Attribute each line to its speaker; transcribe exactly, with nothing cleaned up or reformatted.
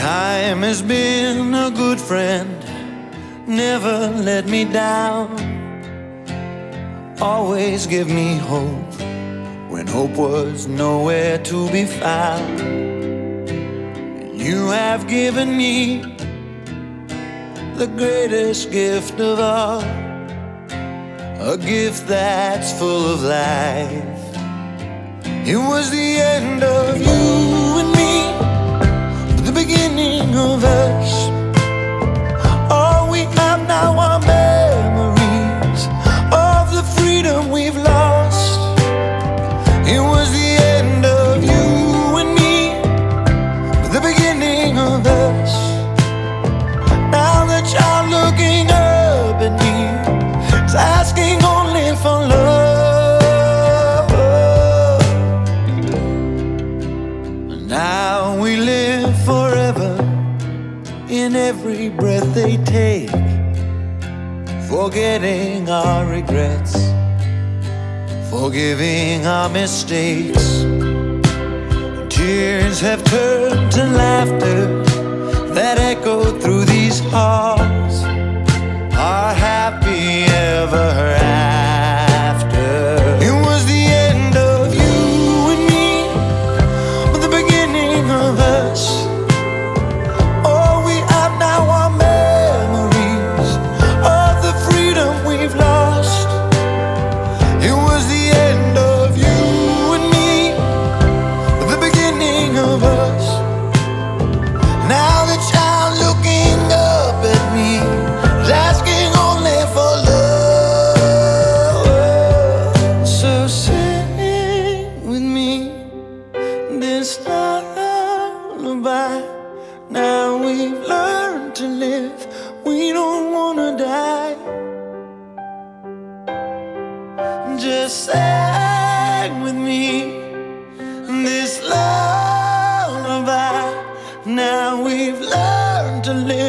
Speaker 1: Time has been a good friend, never let me down. Always give me hope when hope was nowhere to be found. You have given me the greatest gift of all, a gift that's full of life. It was the end of you and me, the beginning of us. All we have now are memories of the freedom we've lost. It was the end of you and me, the beginning of us. Now the child looking up at me is asking only for love. Now we live forever in every breath they take, forgetting our regrets, forgiving our mistakes. Tears have turned to laughter that echo through these halls, our happy ever after. It was the end of you and me, the beginning of us. All we have now are memories of the freedom we've lost. It was the end of you and me, the beginning of us. Now the child looking up at me is asking only for love. So sing with me this lullaby. Now we've learned to live, we don't wanna die. Just sing with me this lullaby. Now we've learned to live.